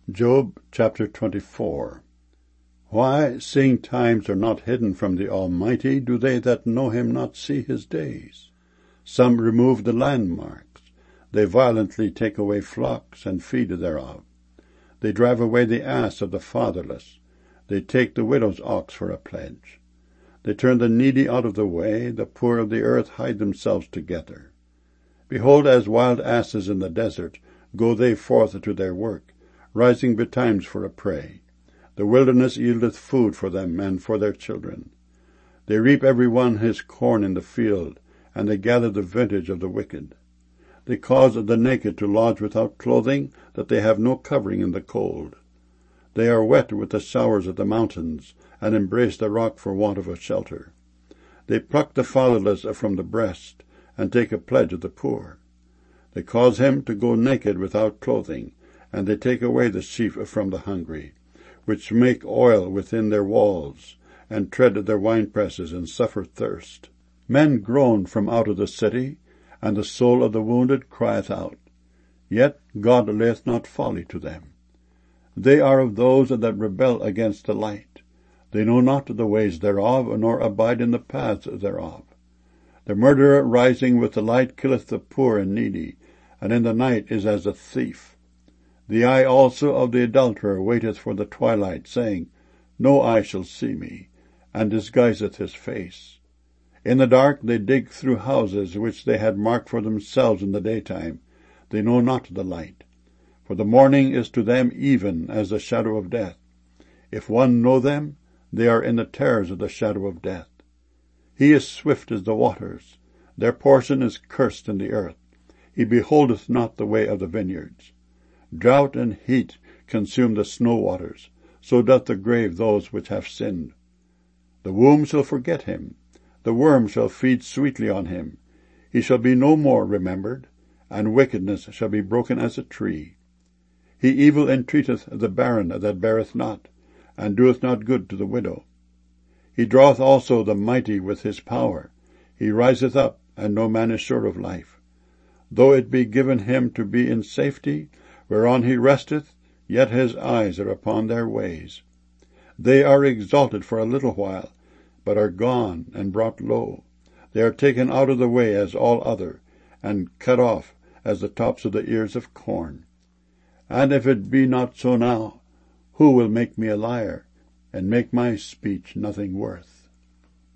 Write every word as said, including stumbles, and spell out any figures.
Job chapter twenty-four. Why, seeing times are not hidden from the Almighty, do they that know him not see his days? Some remove the landmarks. They violently take away flocks, and feed thereof. They drive away the ass of the fatherless. They take the widow's ox for a pledge. They turn the needy out of the way. The poor of the earth hide themselves together. Behold, as wild asses in the desert, go they forth to their work, rising betimes for a prey. The wilderness yieldeth food for them and for their children. They reap every one his corn in the field, and they gather the vintage of the wicked. They cause the naked to lodge without clothing, that they have no covering in the cold. They are wet with the showers of the mountains, and embrace the rock for want of a shelter. They pluck the fatherless from the breast, and take a pledge of the poor. They cause him to go naked without clothing, and they take away the sheaf from the hungry, which make oil within their walls, and tread their winepresses, and suffer thirst. Men groan from out of the city, and the soul of the wounded crieth out. Yet God layeth not folly to them. They are of those that rebel against the light. They know not the ways thereof, nor abide in the paths thereof. The murderer rising with the light killeth the poor and needy, and in the night is as a thief. The eye also of the adulterer waiteth for the twilight, saying, No eye shall see me, and disguiseth his face. In the dark they dig through houses which they had marked for themselves in the daytime. They know not the light. For the morning is to them even as the shadow of death. If one know them, they are in the terrors of the shadow of death. He is swift as the waters. Their portion is cursed in the earth. He beholdeth not the way of the vineyards. Drought and heat consume the snow waters, so doth the grave those which have sinned. The womb shall forget him, the worm shall feed sweetly on him. He shall be no more remembered, and wickedness shall be broken as a tree. He evil entreateth the barren that beareth not, and doeth not good to the widow. He draweth also the mighty with his power. He riseth up, and no man is sure of life. Though it be given him to be in safety, whereon he resteth, yet his eyes are upon their ways. They are exalted for a little while, but are gone and brought low. They are taken out of the way as all other, and cut off as the tops of the ears of corn. And if it be not so now, who will make me a liar, and make my speech nothing worth?